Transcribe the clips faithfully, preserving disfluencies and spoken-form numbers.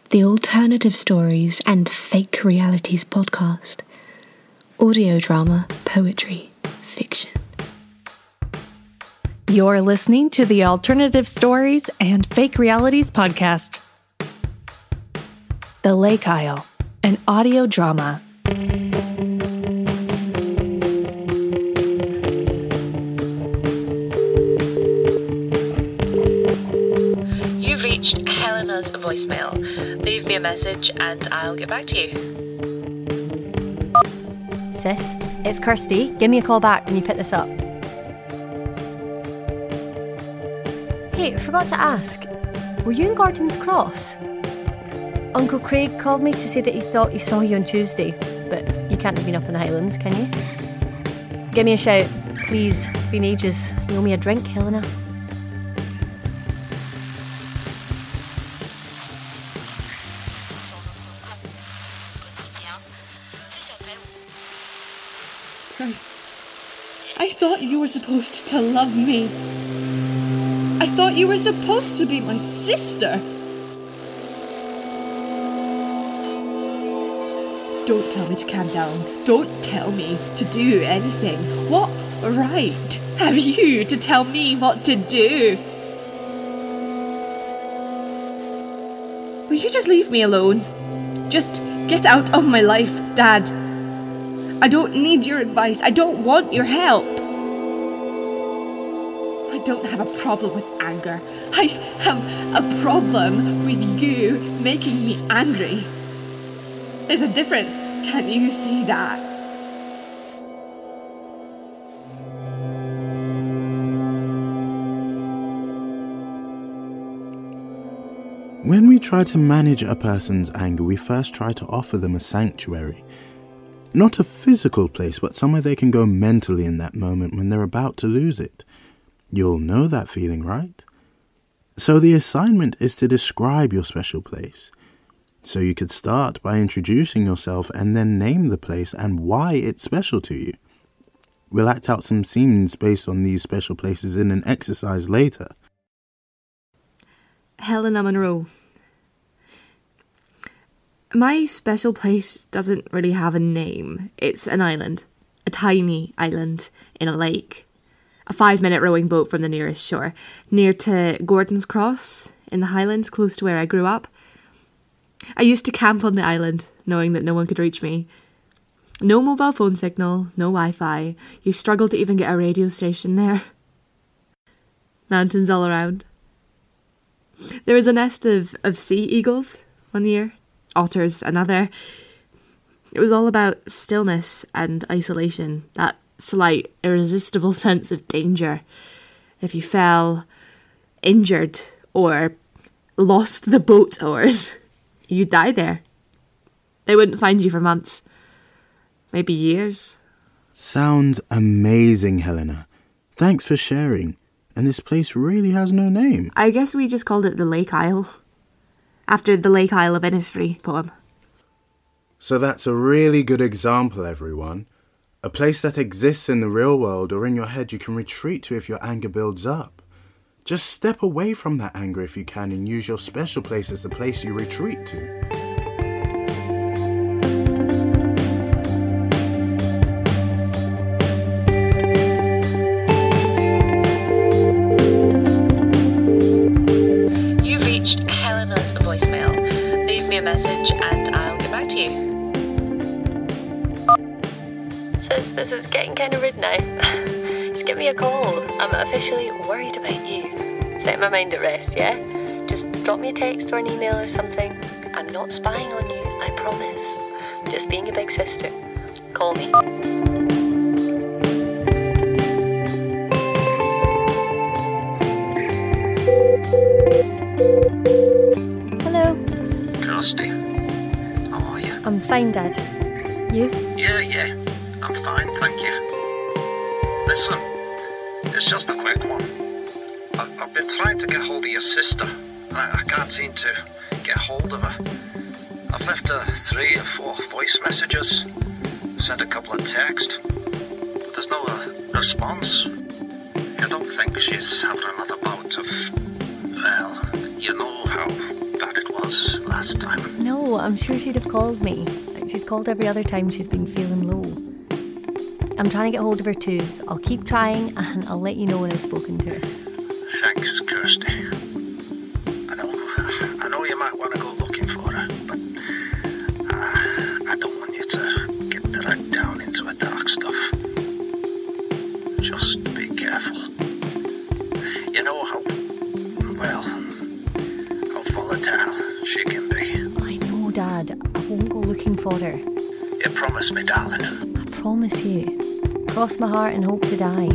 the Alternative Stories and Fake Realities podcast. Audio drama, poetry, fiction. You're listening to the Alternative Stories and Fake Realities podcast. The Lake Isle, an audio drama. You've reached Helena's voicemail. Leave me a message and I'll get back to you. Sis, it's Kirsty. Give me a call back when you pick this up. Hey, I forgot to ask. Were you in Gordon's Cross? Uncle Craig called me to say that he thought he saw you on Tuesday, but you can't have been up in the Highlands, can you? Give me a shout, please. It's been ages. You owe me a drink, Helena. Christ. I thought you were supposed to love me. I thought you were supposed to be my sister. Don't tell me to calm down. Don't tell me to do anything. What right have you to tell me what to do? Will you just leave me alone? Just get out of my life, Dad. I don't need your advice. I don't want your help. I don't have a problem with anger. I have a problem with you making me angry. There's a difference. Can't you see that? When we try to manage a person's anger, we first try to offer them a sanctuary. Not a physical place, but somewhere they can go mentally in that moment when they're about to lose it. You'll know that feeling, right? So the assignment is to describe your special place. So you could start by introducing yourself and then name the place and why it's special to you. We'll act out some scenes based on these special places in an exercise later. Helena Monroe. My special place doesn't really have a name. It's an island. A tiny island in a lake. A five-minute rowing boat from the nearest shore. Near to Gordon's Cross in the Highlands, close to where I grew up. I used to camp on the island, knowing that no one could reach me. No mobile phone signal, no Wi-Fi. You struggle to even get a radio station there. Mountains all around. There was a nest of, of sea eagles one year. Otters another. It was all about stillness and isolation, that slight, irresistible sense of danger. If you fell, injured, or lost the boat oars, you'd die there. They wouldn't find you for months, maybe years. Sounds amazing, Helena. Thanks for sharing. And this place really has no name. I guess we just called it the Lake Isle. After the Lake Isle of Innisfree poem. So that's a really good example, everyone. A place that exists in the real world or in your head you can retreat to if your anger builds up. Just step away from that anger if you can and use your special place as the place you retreat to. Message and I'll get back to you. Sis, this is getting kind of rude now. Just give me a call. I'm officially worried about you. Set my mind at rest, yeah? Just drop me a text or an email or something. I'm not spying on you, I promise. Just being a big sister. Call me. Kirsty, how are you? I'm fine, Dad. You? Yeah, yeah, I'm fine, thank you. Listen, it's just a quick one. I've, I've been trying to get hold of your sister. I, I can't seem to get hold of her. I've left her three or four voice messages, sent a couple of texts, but there's no uh, response. You don't think she's having another bout of, well, you know how bad it was last last time. No, I'm sure she'd have called me. She's called every other time she's been feeling low. I'm trying to get hold of her too, so I'll keep trying and I'll let you know when I've spoken to her. Thanks, Kirsty. I know, I know you might want to go looking for her, but uh, I don't want you to get dragged down into a dark stuff. Just be careful. You know how, well, how volatile she can be. I know, Dad. I won't go looking for her. You promise me, darling. I promise you. Cross my heart and hope to die.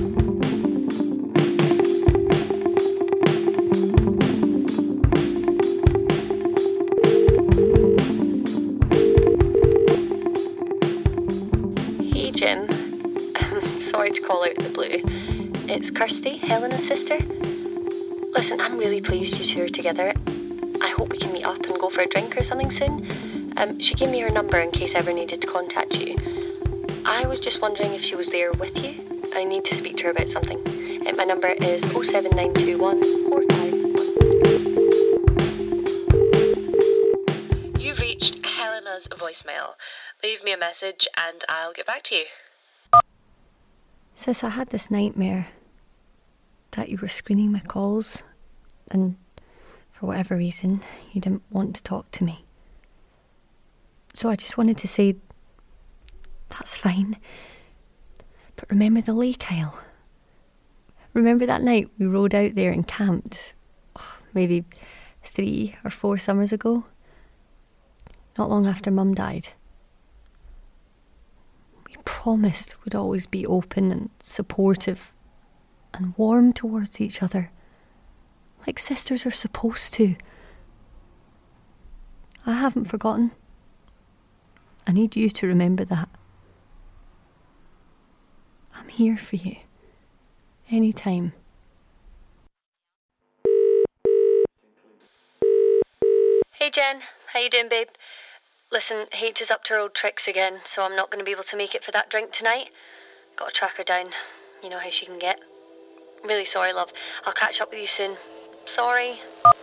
Hey Jim, sorry to call out the blue. It's Kirsty, Helena's sister. Listen, I'm really pleased you two are together. I hope we can meet up and go for a drink or something soon. Um, she gave me her number in case I ever needed to contact you. I was just wondering if she was there with you. I need to speak to her about something. Uh, my number is oh seven nine two one four five one. You've reached Helena's voicemail. Leave me a message and I'll get back to you. Sis, I had this nightmare that you were screening my calls and for whatever reason you didn't want to talk to me. So I just wanted to say, that's fine. But remember the lake isle? Remember that night we rode out there and camped? Oh, maybe three or four summers ago? Not long after Mum died. We promised we'd always be open and supportive and warm towards each other, like sisters are supposed to. I haven't forgotten. I need you to remember that. I'm here for you. Anytime. Hey Jen, how you doing, babe? Listen, H is up to her old tricks again, so I'm not going to be able to make it for that drink tonight. Got to track her down. You know how she can get. Really sorry, love. I'll catch up with you soon. Sorry.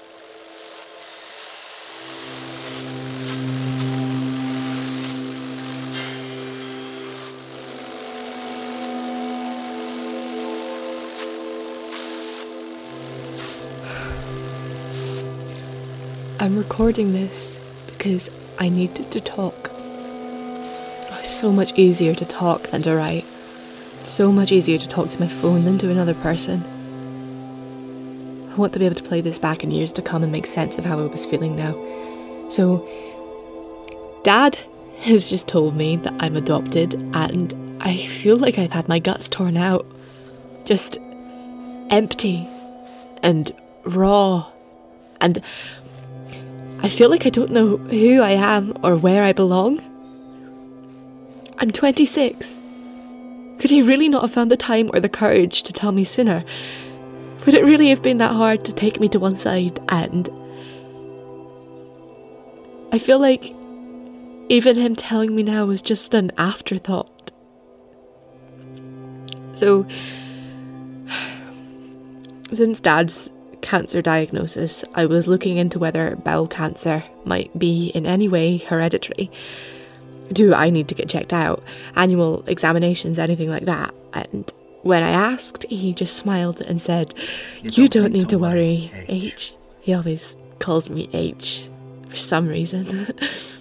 I'm recording this because I needed to talk. Oh, it's so much easier to talk than to write. It's so much easier to talk to my phone than to another person. I want to be able to play this back in years to come and make sense of how I was feeling now. So, Dad has just told me that I'm adopted and I feel like I've had my guts torn out. Just empty and raw. And I feel like I don't know who I am or where I belong. I'm twenty-six. Could he really not have found the time or the courage to tell me sooner? Would it really have been that hard to take me to one side? And I feel like even him telling me now was just an afterthought. So, since Dad's cancer diagnosis, I was looking into whether bowel cancer might be in any way hereditary. Do I need to get checked out? Annual examinations, anything like that? And when I asked, he just smiled and said, You, you don't, don't need to worry, worry H. H. He always calls me H for some reason.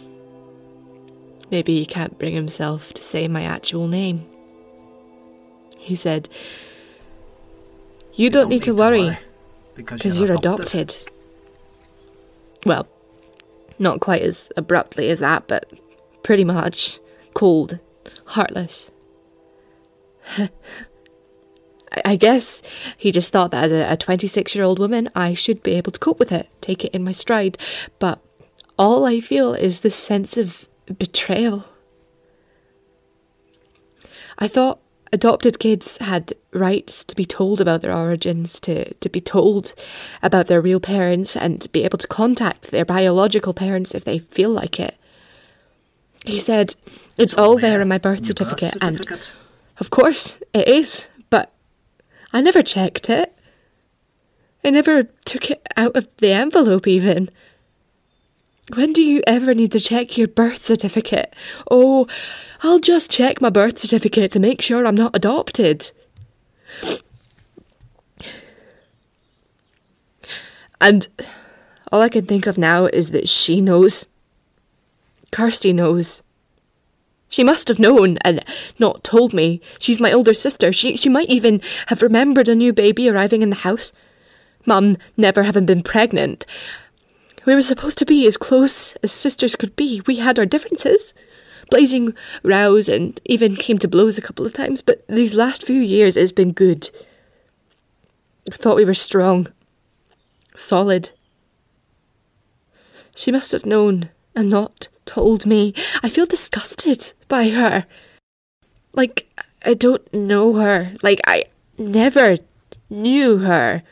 Maybe he can't bring himself to say my actual name. He said, You, you don't, don't need, need to worry. worry. Because you're, you're adopted. adopted. Well, not quite as abruptly as that, but pretty much. Cold, heartless. I, I guess he just thought that as a twenty-six-year-old woman, I should be able to cope with it, take it in my stride. But all I feel is this sense of betrayal. I thought adopted kids had rights to be told about their origins, to, to be told about their real parents and be able to contact their biological parents if they feel like it. He said, it's all there in my birth certificate, birth certificate, and of course it is, but I never checked it. I never took it out of the envelope even. When do you ever need to check your birth certificate? Oh, I'll just check my birth certificate to make sure I'm not adopted. And all I can think of now is that she knows. Kirsty knows. She must have known and not told me. She's my older sister. She she might even have remembered a new baby arriving in the house. Mum never having been pregnant. We were supposed to be as close as sisters could be. We had our differences, blazing rows, and even came to blows a couple of times, but these last few years it's been good. I thought we were strong, solid. She must have known and not told me. I feel disgusted by her. Like, I don't know her. Like, I never knew her.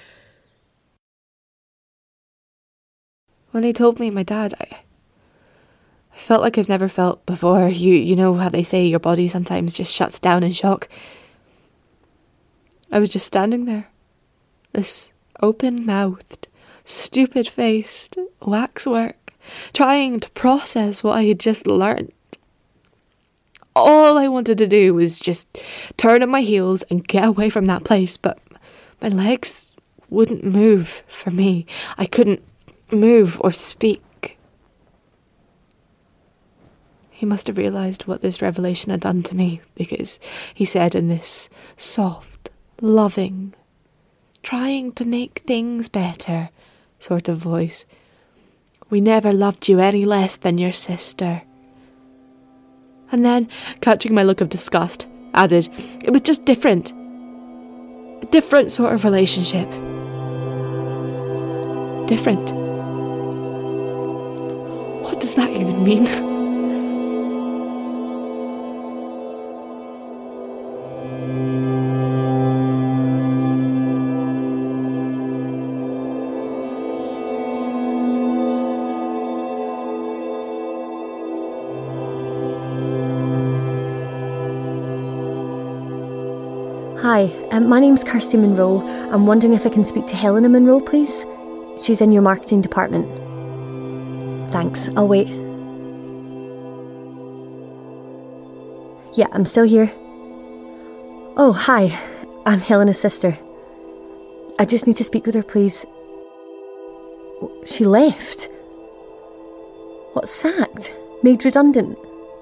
When he told me my dad, I, I felt like I've never felt before. You you know how they say your body sometimes just shuts down in shock. I was just standing there, this open-mouthed, stupid-faced waxwork, trying to process what I had just learnt. All I wanted to do was just turn on my heels and get away from that place, but my legs wouldn't move for me. I couldn't move or speak. He must have realised what this revelation had done to me, because he said in this soft, loving, trying to make things better sort of voice, "We never loved you any less than your sister." And then, catching my look of disgust, added, "It was just different. A different sort of relationship. Different." What does that even mean? Hi, um, my name's Kirsty Monroe. I'm wondering if I can speak to Helena Monroe, please. She's in your marketing department. Thanks, I'll wait. Yeah, I'm still here. Oh, hi. I'm Helena's sister. I just need to speak with her, please. She left? What, sacked? Made redundant?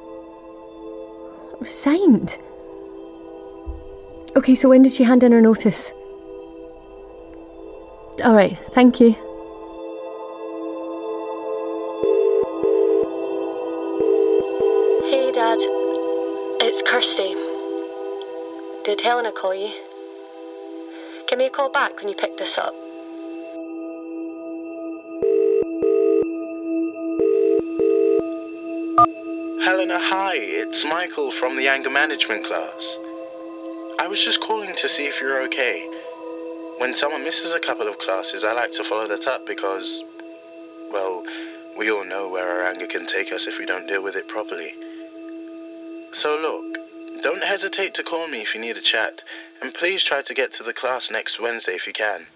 Resigned? Okay, so when did she hand in her notice? Alright, thank you. Hey, Dad. It's Kirsty. Did Helena call you? Give me a call back when you pick this up. Helena, hi, it's Michael from the anger management class. I was just calling to see if you're okay. When someone misses a couple of classes, I like to follow that up because, well, we all know where our anger can take us if we don't deal with it properly. So look, don't hesitate to call me if you need a chat, and please try to get to the class next Wednesday if you can.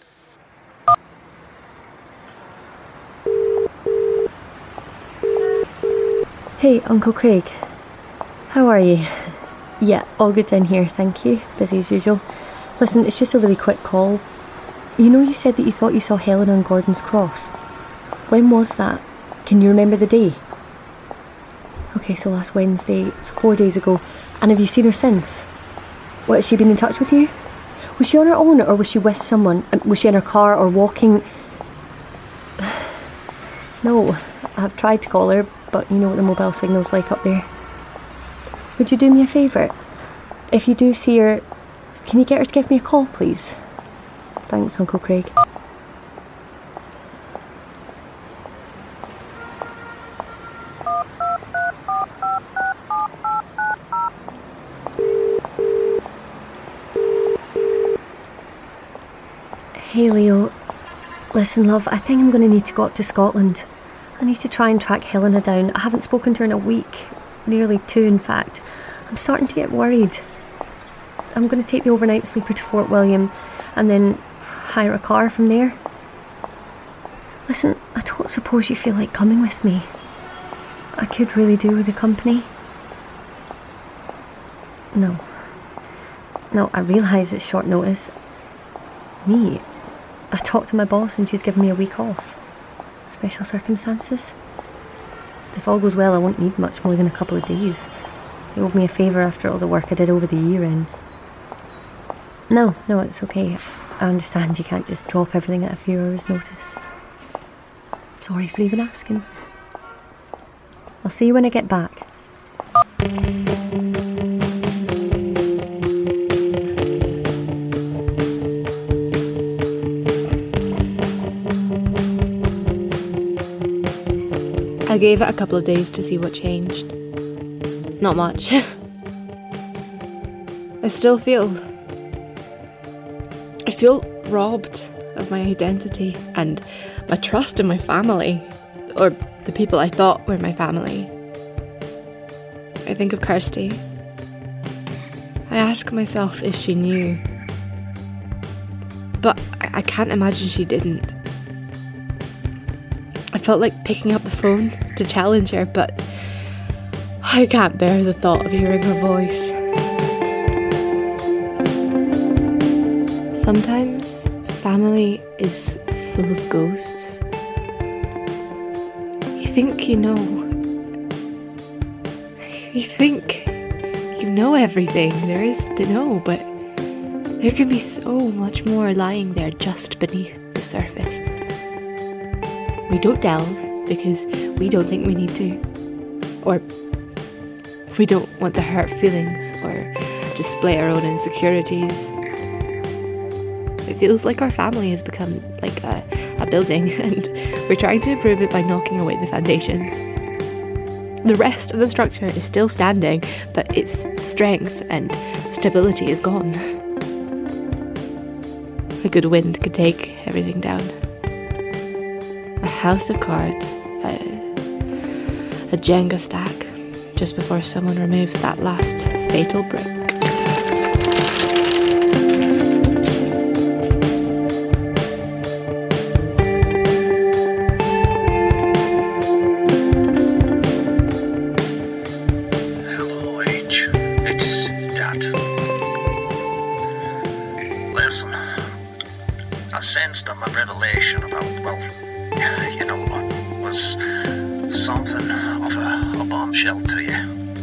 Hey, Uncle Craig. How are you? Yeah, all good in here, thank you. Busy as usual. Listen, it's just a really quick call. You know you said that you thought you saw Helena on Gordon's Cross. When was that? Can you remember the day? Okay, so last Wednesday, so four days ago. And have you seen her since? What, has she been in touch with you? Was she on her own or was she with someone? Was she in her car or walking? No, I've tried to call her, but you know what the mobile signal's like up there. Would you do me a favour? If you do see her, can you get her to give me a call, please? Thanks, Uncle Craig. Hey, Leo. Listen, love, I think I'm going to need to go up to Scotland. I need to try and track Helena down. I haven't spoken to her in a week. Nearly two, in fact. I'm starting to get worried. I'm going to take the overnight sleeper to Fort William and then hire a car from there. Listen, I don't suppose you feel like coming with me. I could really do with the company. No. No, I realise it's short notice. Me? I talked to my boss and she's given me a week off. Special circumstances. If all goes well, I won't need much more than a couple of days. They owed me a favour after all the work I did over the year end. No, no, it's okay. I understand you can't just drop everything at a few hours' notice. Sorry for even asking. I'll see you when I get back. I gave it a couple of days to see what changed. Not much. I still feel... I feel robbed of my identity and my trust in my family, or the people I thought were my family. I think of Kirsty. I ask myself if she knew. But I, I can't imagine she didn't. I felt like picking up the phone to challenge her, but I can't bear the thought of hearing her voice. Sometimes family is full of ghosts. You think you know. You think you know everything there is to know, but there can be so much more lying there just beneath the surface. We don't delve because we don't think we need to, or we don't want to hurt feelings or display our own insecurities. It feels like our family has become like a, a building and we're trying to improve it by knocking away the foundations. The rest of the structure is still standing, but its strength and stability is gone. A good wind could take everything down. A house of cards, a, a Jenga stack, just before someone removes that last fatal brick. Hello, H. It's Dad. Listen, I sensed on my revelation about, well, you know what, was something of a, a bombshell to you.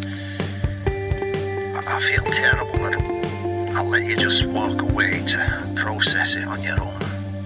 I, I feel terrible that I'll let you just walk away to process it on your own.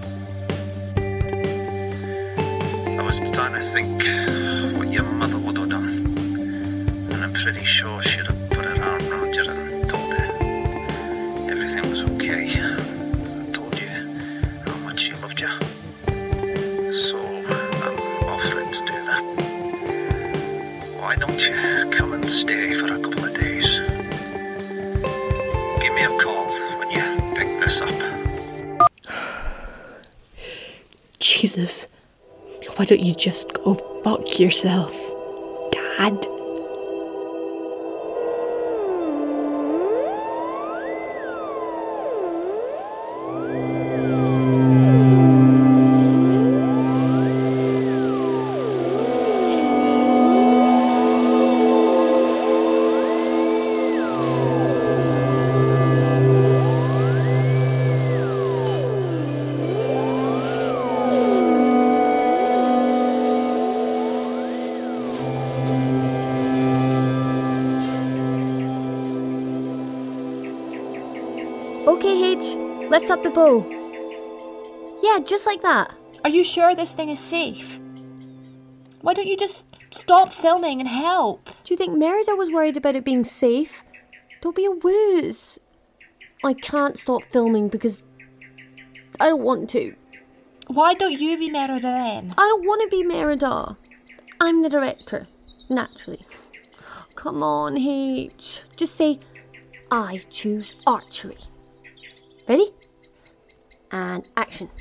I was trying to think what your mother would have done, and I'm pretty sure she'd have put her arm around you and told her everything was okay. I told you how much she loved you. So I'm offering to do that. Why don't you come and stay for a couple of days? Give me a call when you pick this up. Jesus, why don't you just go fuck yourself, Dad? Okay, H, lift up the bow. Yeah, just like that. Are you sure this thing is safe? Why don't you just stop filming and help? Do you think Merida was worried about it being safe? Don't be a wooz. I can't stop filming because I don't want to. Why don't you be Merida then? I don't want to be Merida. I'm the director, naturally. Come on, H. Just say, I choose archery. Ready? And action.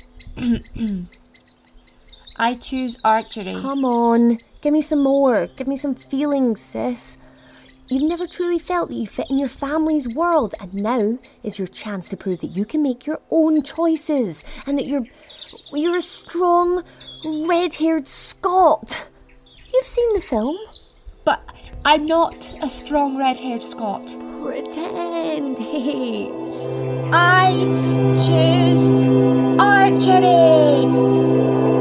I choose archery. Come on, give me some more. Give me some feelings, sis. You've never truly felt that you fit in your family's world, and now is your chance to prove that you can make your own choices and that you're you're a strong, red-haired Scot. You've seen the film. But I'm not a strong red-haired Scot. Pretend, hey. I choose archery.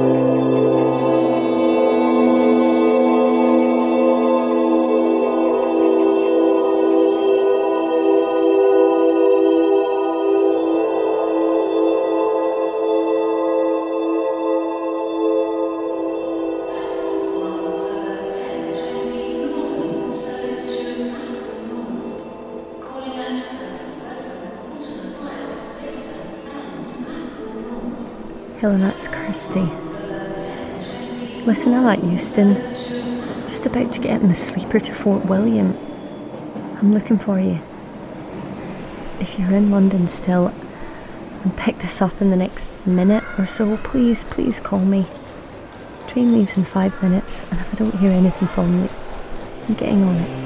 Helena, it's Kirsty. Listen, I'm at Euston, just about to get in the sleeper to Fort William. I'm looking for you. If you're in London still and pick this up in the next minute or so, please, please call me. Train leaves in five minutes, and if I don't hear anything from you, I'm getting on it.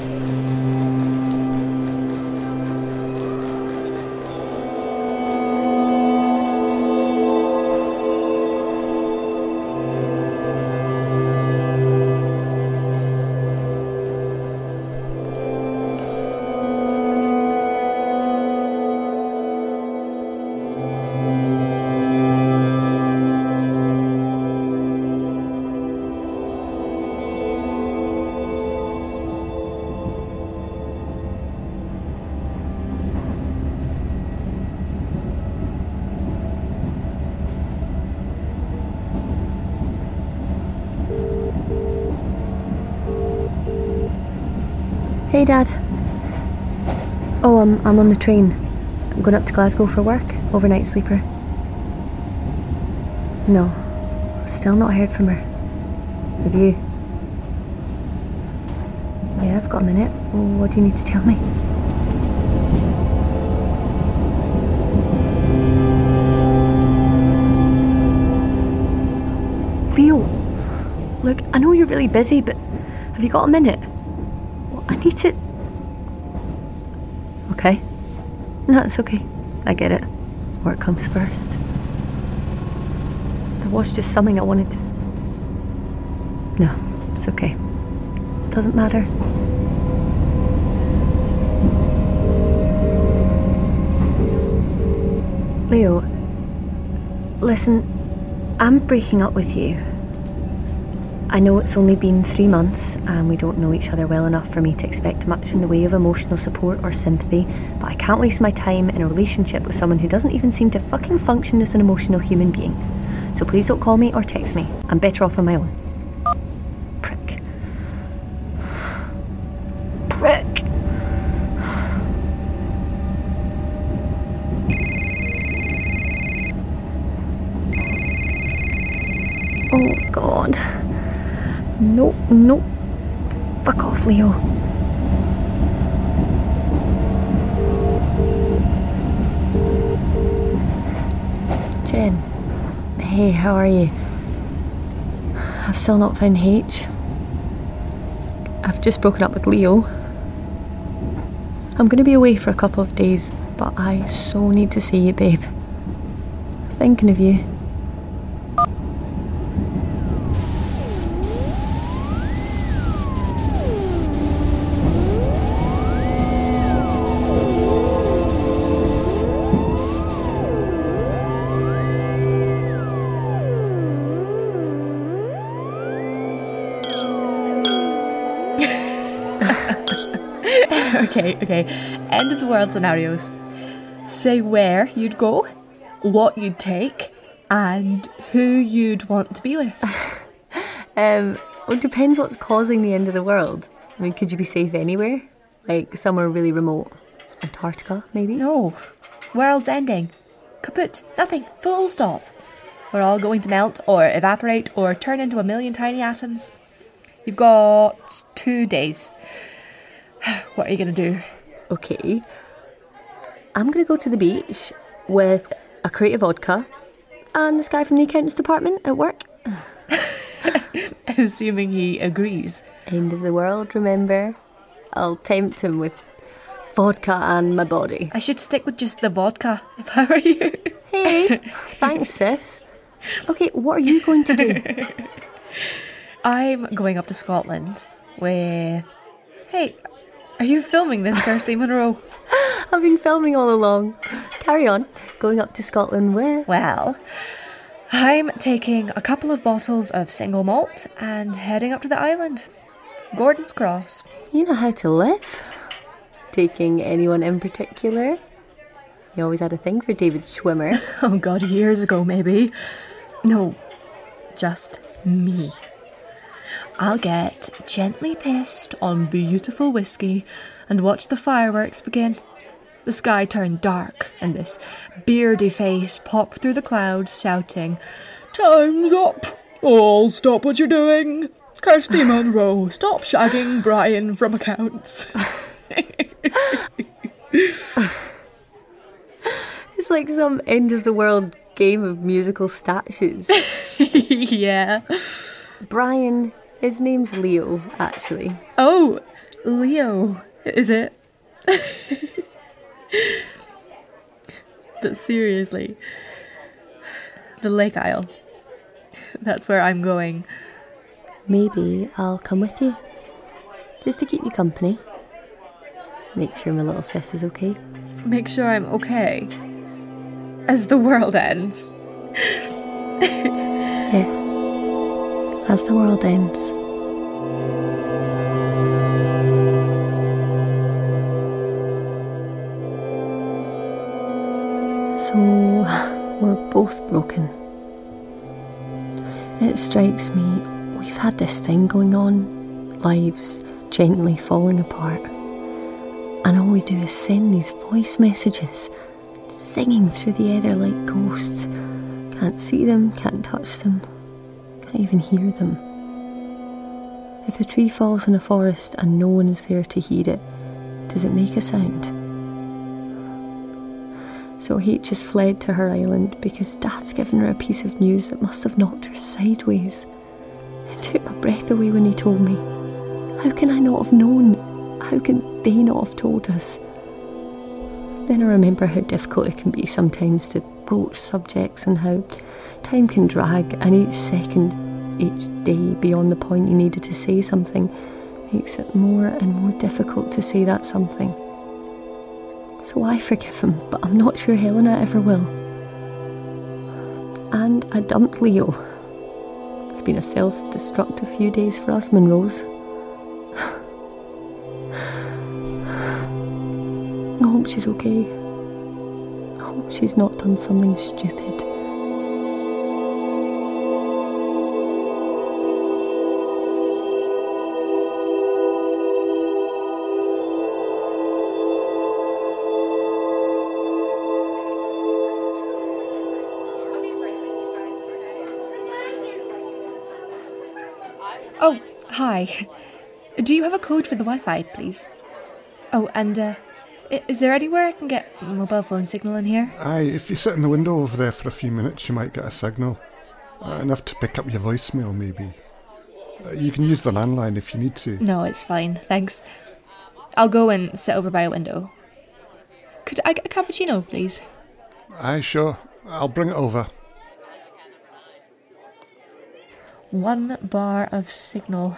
Hey, Dad. Oh, I'm, I'm on the train. I'm going up to Glasgow for work, overnight sleeper. No, still not heard from her. Have you? Yeah, I've got a minute. What do you need to tell me? Leo, look, I know you're really busy, but have you got a minute? I need to... Okay. No, it's okay. I get it. Work comes first. There was just something I wanted to... No, it's okay. Doesn't matter. Leo, listen, I'm breaking up with you. I know it's only been three months and we don't know each other well enough for me to expect much in the way of emotional support or sympathy, but I can't waste my time in a relationship with someone who doesn't even seem to fucking function as an emotional human being. So please don't call me or text me. I'm better off on my own. Prick. Prick. Oh, God. No, no. Fuck off, Leo. Jen. Hey, how are you? I've still not found H. I've just broken up with Leo. I'm going to be away for a couple of days, but I so need to see you, babe. Thinking of you. Okay, okay. End of the world scenarios. Say where you'd go, what you'd take, and who you'd want to be with. um, well, it depends what's causing the end of the world. I mean, could you be safe anywhere? Like somewhere really remote? Antarctica, maybe? No. World's ending. Kaput. Nothing. Full stop. We're all going to melt or evaporate or turn into a million tiny atoms. You've got two days. What are you going to do? Okay. I'm going to go to the beach with a crate of vodka and this guy from the accountants department at work. Assuming he agrees. End of the world, remember? I'll tempt him with vodka and my body. I should stick with just the vodka if I were you. Hey, thanks, sis. Okay, what are you going to do? I'm going up to Scotland with... Hey, are you filming this, Kirsty Monroe? I've been filming all along. Carry on. Going up to Scotland with... Well, I'm taking a couple of bottles of single malt and heading up to the island. Gordon's Cross. You know how to live. Taking anyone in particular? You always had a thing for David Schwimmer. Oh God, years ago maybe. No, just me. I'll get gently pissed on beautiful whiskey and watch the fireworks begin. The sky turn dark and this beardy face pop through the clouds shouting, "Time's up! All stop what you're doing! Kirsty Monroe, stop shagging Brian from accounts." It's like some end of the world game of musical statues. Yeah. Brian, his name's Leo, actually. Oh, Leo, is it? But seriously, the Lake Isle. That's where I'm going. Maybe I'll come with you. Just to keep you company. Make sure my little sis is okay. Make sure I'm okay. As the world ends. Yeah. As the world ends. So, we're both broken. It strikes me we've had this thing going on, lives gently falling apart, and all we do is send these voice messages, singing through the ether like ghosts. Can't see them, can't touch them, can't even hear them. If a tree falls in a forest and no one is there to hear it, does it make a sound? So H has fled to her island because Dad's given her a piece of news that must have knocked her sideways. It took my breath away when he told me. How can I not have known? How can they not have told us? Then I remember how difficult it can be sometimes to broach subjects and how time can drag, and each second, each day beyond the point you needed to say something makes it more and more difficult to say that something. So I forgive him, but I'm not sure Helena ever will. And I dumped Leo. It's been a self-destructive few days for us Monroes. I hope she's okay. I hope she's not done something stupid. Oh, hi. Do you have a code for the Wi-Fi, please? Oh, and uh, i- is there anywhere I can get mobile phone signal in here? Aye, if you sit in the window over there for a few minutes, you might get a signal. Uh, enough to pick up your voicemail, maybe. Uh, you can use the landline if you need to. No, it's fine, thanks. I'll go and sit over by a window. Could I get a cappuccino, please? Aye, sure. I'll bring it over. One bar of signal.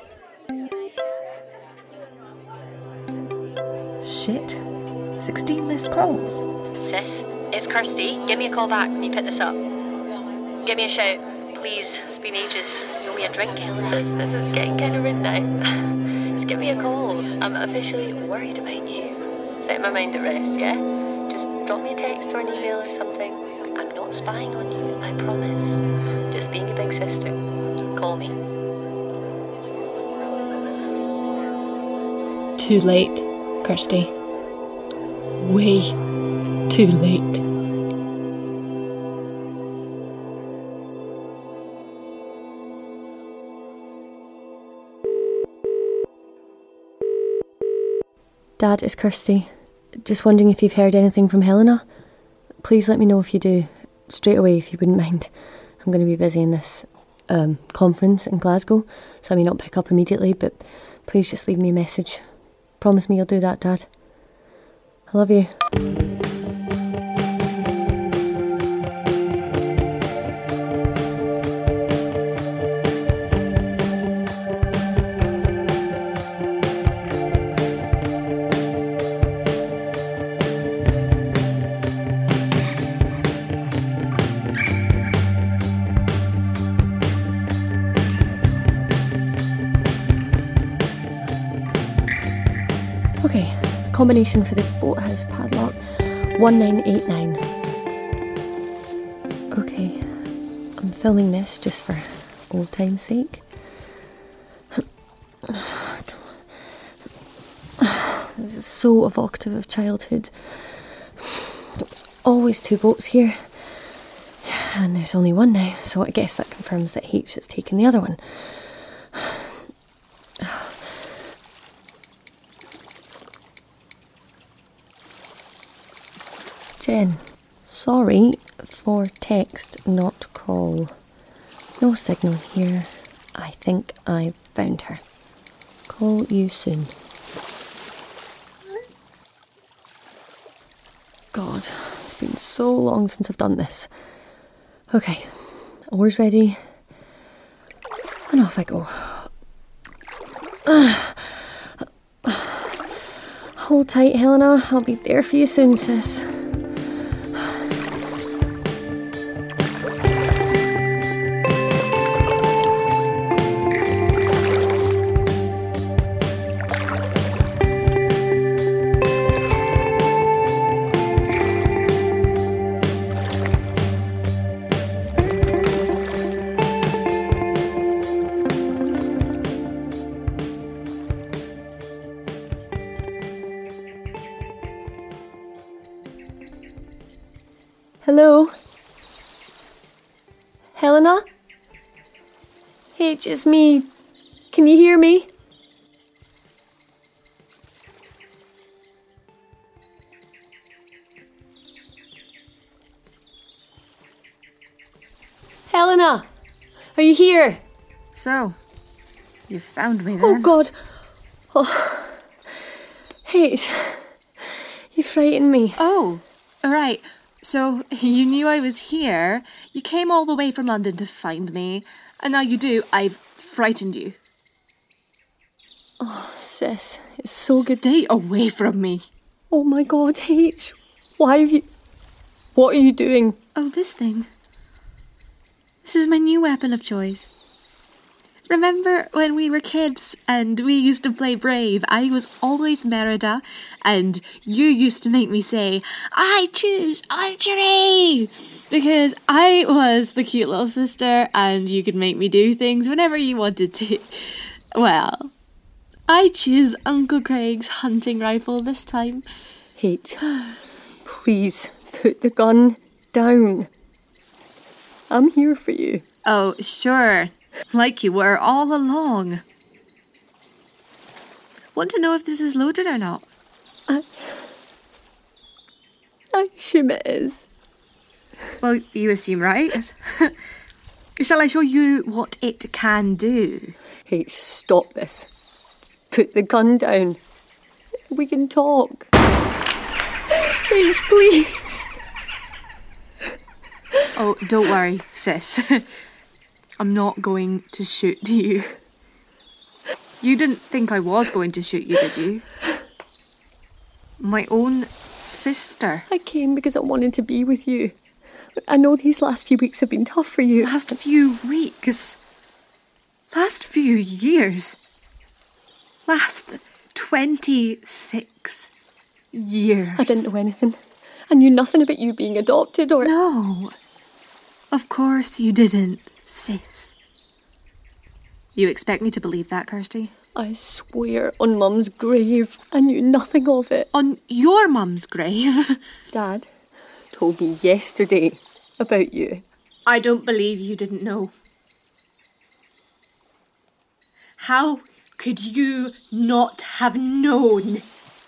Shit. Sixteen missed calls. Sis, it's Kirsty. Give me a call back when you pick this up. Give me a shout, please. It's been ages. You owe me a drink. This is, this is getting kind of rude now. Just give me a call. I'm officially worried about you. Set my mind at rest, yeah? Just drop me a text or an email or something. I'm not spying on you, I promise. Just being a big sister. Call me. Too late, Kirsty. Way too late. Dad, it's Kirsty. Just wondering if you've heard anything from Helena. Please let me know if you do. Straight away, if you wouldn't mind. I'm going to be busy in this um, conference in Glasgow, so I may not pick up immediately, but please just leave me a message. Promise me you'll do that, Dad. I love you. Okay, combination for the boathouse padlock, one nine eight nine. Okay, I'm filming this just for old time's sake. This is so evocative of childhood. There's always two boats here. And there's only one now, so I guess that confirms that H has taken the other one. Jen, sorry for text, not call. No signal here. I think I've found her. Call you soon. God, it's been so long since I've done this. Okay, oars ready. And off I go. Hold tight, Helena. I'll be there for you soon, sis. Hello? Helena? H, it's me. Can you hear me? Helena! Are you here? So, you found me then? Oh God! Oh. H, you frightened me. Oh, alright. So, you knew I was here, you came all the way from London to find me, and now you do, I've frightened you. Oh, sis, it's so good. Stay away from me. Oh my God, H, why have you... What are you doing? Oh, this thing. This is my new weapon of choice. Remember when we were kids and we used to play Brave? I was always Merida and you used to make me say, I choose archery! Because I was the cute little sister and you could make me do things whenever you wanted to. Well, I choose Uncle Craig's hunting rifle this time. H, please put the gun down. I'm here for you. Oh, sure. Like you were all along. Want to know if this is loaded or not? I... I assume it is. Well, you assume, right? Shall I show you what it can do? H, stop this. Put the gun down. We can talk. H, please. Oh, don't worry, sis. I'm not going to shoot you. You didn't think I was going to shoot you, did you? My own sister. I came because I wanted to be with you. I know these last few weeks have been tough for you. Last few weeks? Last few years? Last twenty-six years? I didn't know anything. I knew nothing about you being adopted or... No. Of course you didn't, sis. You expect me to believe that, Kirsty? I swear on Mum's grave, I knew nothing of it. On your mum's grave? Dad told me yesterday about you. I don't believe you didn't know. How could you not have known?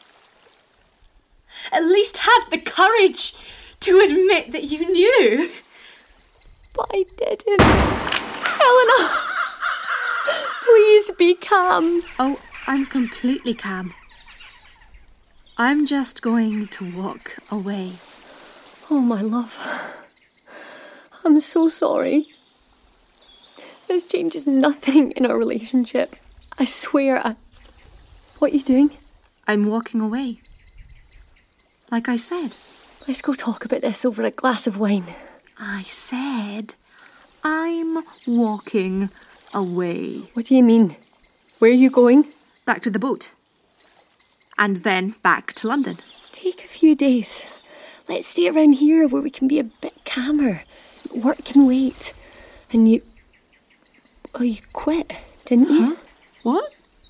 At least have the courage to admit that you knew. But I didn't. Helena! Please be calm. Oh, I'm completely calm. I'm just going to walk away. Oh, my love. I'm so sorry. This changes nothing in our relationship. I swear I... What are you doing? I'm walking away. Like I said. Let's go talk about this over a glass of wine. I said I'm walking away. What do you mean? Where are you going? Back to the boat. and then back to London. Take a few days. Let's stay around here where we can be a bit calmer. Work can wait. And you... Oh, you quit, didn't you? Huh? What?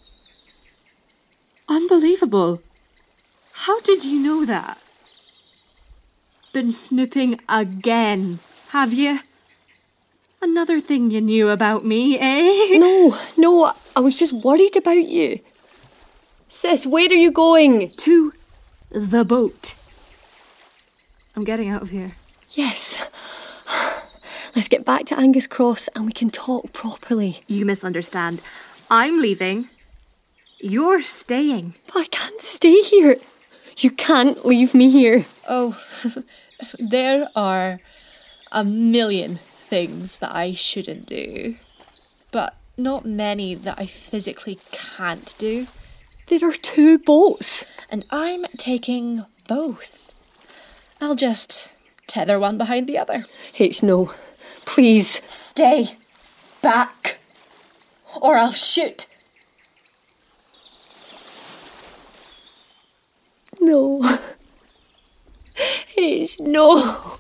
Unbelievable. How did you know that? Been snooping again, have you? Another thing you knew about me, eh? No, no, I was just worried about you. Sis, where are you going? To the boat. I'm getting out of here. Yes. Let's get back to Angus Cross and we can talk properly. You misunderstand. I'm leaving. You're staying. But I can't stay here. You can't leave me here. Oh, there are a million things that I shouldn't do, but not many that I physically can't do. There are two boats. And I'm taking both. I'll just tether one behind the other. H, no. Please. Stay back, or I'll shoot. No. H, no.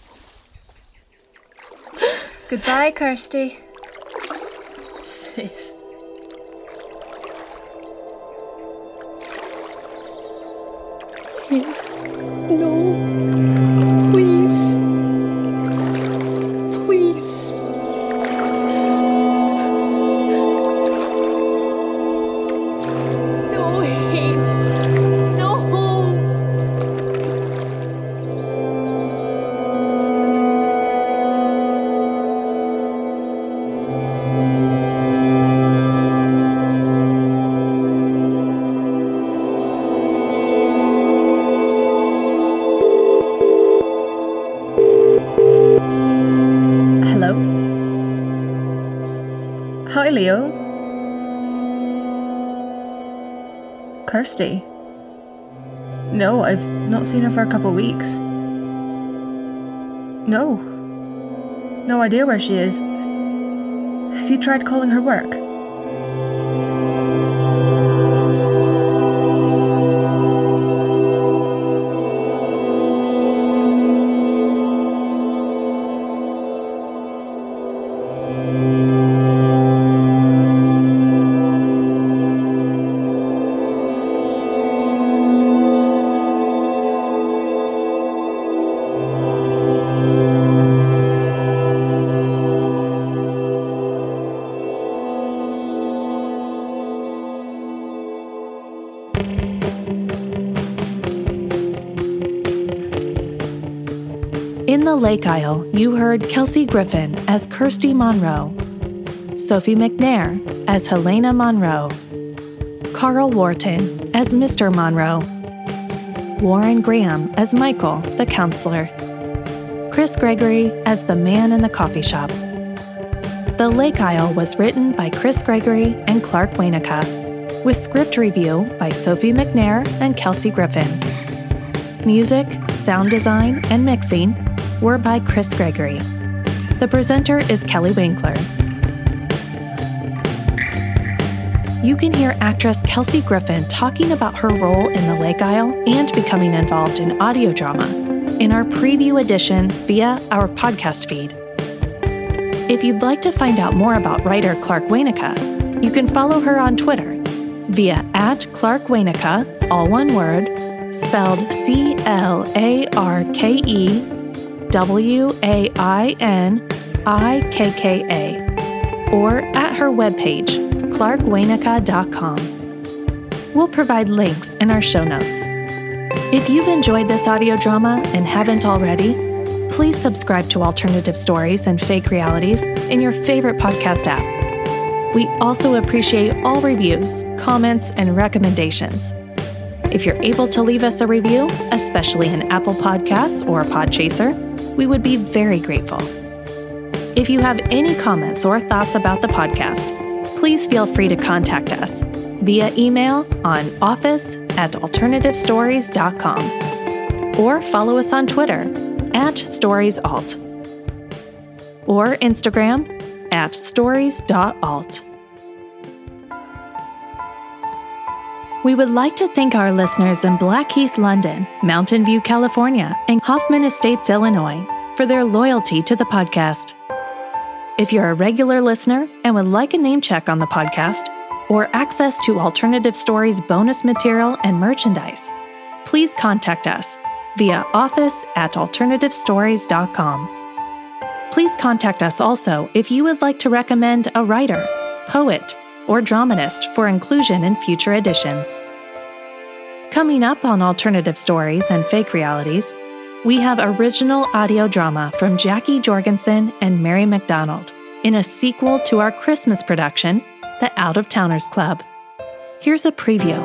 Goodbye, Kirsty. Sis. H, no. Please. Please. No, H. No. Hi, Leo. Kirsty? No, I've not seen her for a couple of weeks. No. No idea where she is. Have you tried calling her work? In the Lake Isle, you heard Kelsey Griffin as Kirsty Monroe, Sophie McNair as Helena Monroe, Carl Wharton as Mister Monroe, Warren Graham as Michael, the counselor, Chris Gregory as the man in the coffee shop. The Lake Isle was written by Chris Gregory and Clark Waynicka, with script review by Sophie McNair and Kelsey Griffin. Music, sound design, and mixing were by Chris Gregory. The presenter is Kelly Winkler. You can hear actress Kelsey Griffin talking about her role in the Lake Isle and becoming involved in audio drama in our preview edition via our podcast feed. If you'd like to find out more about writer Clark Waynicka, you can follow her on Twitter via at Clark Waynicka, all one word, spelled C L A R K E W A I N I K K A, or at her webpage, clark waynicka dot com. We'll provide links in our show notes. If you've enjoyed this audio drama and haven't already, please subscribe to Alternative Stories and Fake Realities in your favorite podcast app. We also appreciate all reviews, comments, and recommendations. If you're able to leave us a review, especially in Apple Podcasts or Podchaser, we would be very grateful. If you have any comments or thoughts about the podcast, please feel free to contact us via email on office at alternative stories dot com or follow us on Twitter at storiesalt or Instagram at stories dot alt. We would like to thank our listeners in Blackheath, London, Mountain View, California, and Hoffman Estates, Illinois, for their loyalty to the podcast. If you're a regular listener and would like a name check on the podcast, or access to Alternative Stories bonus material and merchandise, please contact us via office at alternative stories dot com. Please contact us also if you would like to recommend a writer, poet, or dramatist for inclusion in future editions. Coming up on Alternative Stories and Fake Realities, we have original audio drama from Jackie Jorgensen and Mary McDonald in a sequel to our Christmas production, The Out of Towners Club. Here's a preview.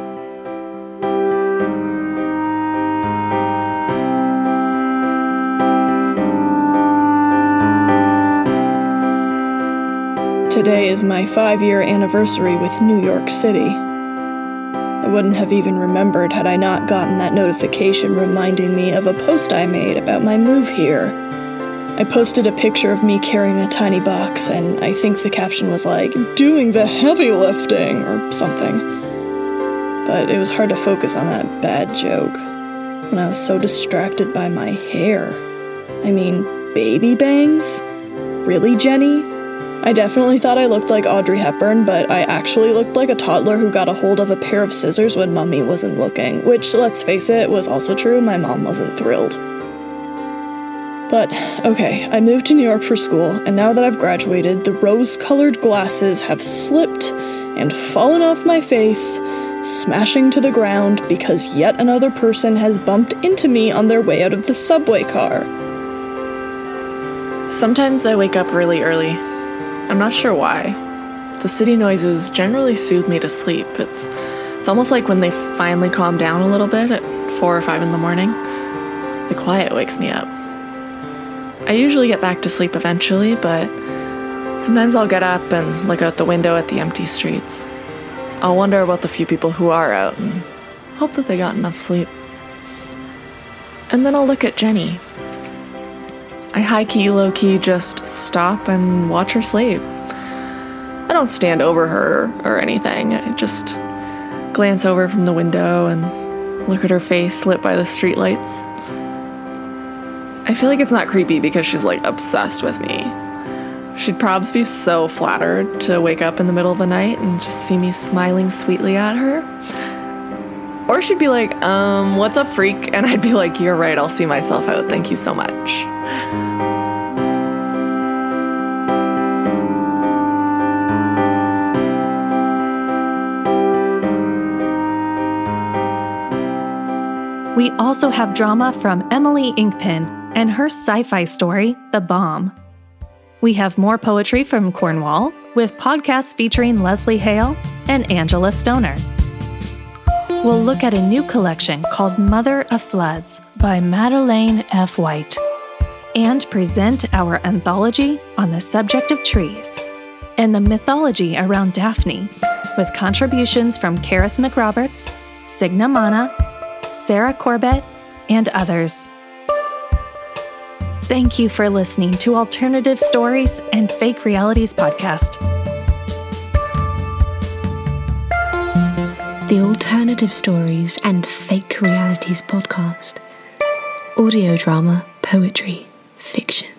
Today is my five-year anniversary with New York City. I wouldn't have even remembered had I not gotten that notification reminding me of a post I made about my move here. I posted a picture of me carrying a tiny box, and I think the caption was like, "Doing the heavy lifting," or something. But it was hard to focus on that bad joke when I was so distracted by my hair. I mean, baby bangs? Really, Jenny? I definitely thought I looked like Audrey Hepburn, but I actually looked like a toddler who got a hold of a pair of scissors when Mummy wasn't looking, which, let's face it, was also true. My mom wasn't thrilled. But, okay, I moved to New York for school, and now that I've graduated, the rose-colored glasses have slipped and fallen off my face, smashing to the ground because yet another person has bumped into me on their way out of the subway car. Sometimes I wake up really early. I'm not sure why. The city noises generally soothe me to sleep. It's it's almost like when they finally calm down a little bit at four or five in the morning, the quiet wakes me up. I usually get back to sleep eventually, but sometimes I'll get up and look out the window at the empty streets. I'll wonder about the few people who are out and hope that they got enough sleep. And then I'll look at Jenny. I high-key, low-key just stop and watch her sleep. I don't stand over her or anything. I just glance over from the window and look at her face lit by the streetlights. I feel like it's not creepy because she's, like, obsessed with me. She'd probably be so flattered to wake up in the middle of the night and just see me smiling sweetly at her. Or she'd be like, um, what's up, freak? And I'd be like, you're right, I'll see myself out. Thank you so much. We also have drama from Emily Inkpin and her sci-fi story, The Bomb. We have more poetry from Cornwall, with podcasts featuring Leslie Hale and Angela Stoner. We'll look at a new collection called Mother of Floods by Madeleine F. White, and present our anthology on the subject of trees and the mythology around Daphne, with contributions from Karis McRoberts, Signa Mana, Sarah Corbett, and others. Thank you for listening to Alternative Stories and Fake Realities podcast. The Alternative Stories and Fake Realities podcast. Audio drama, poetry, fiction.